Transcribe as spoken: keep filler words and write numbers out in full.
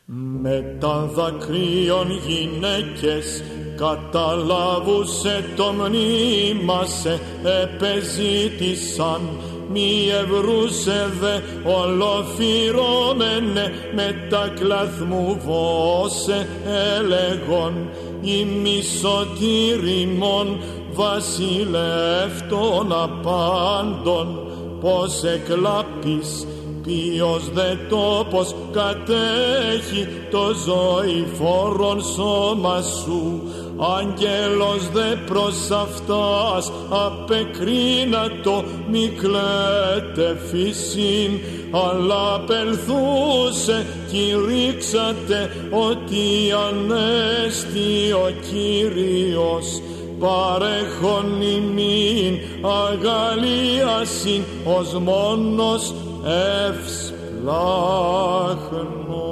Με τα δακρύων γυναίκες καταλάβουσε το μνήμα σε επεζήτησαν, μη ευρούσε δε ολοφυρώμενε με τα κλαθμού βόσε έλεγον ημί σωτήριμον βασιλεύ των απάντων, πως εκλάπεις ποιος δε τόπος κατέχει το ζωηφόρον σώμα σου, άγγελος δε προς αυτάς απεκρίνατο μη κλαίτε φύσιν, αλλά απελθούσε κηρύξατε ότι ανέστη ο Κύριος, παρέχον ημίν αγαλίασιν ως μόνος ευσπλάχνος.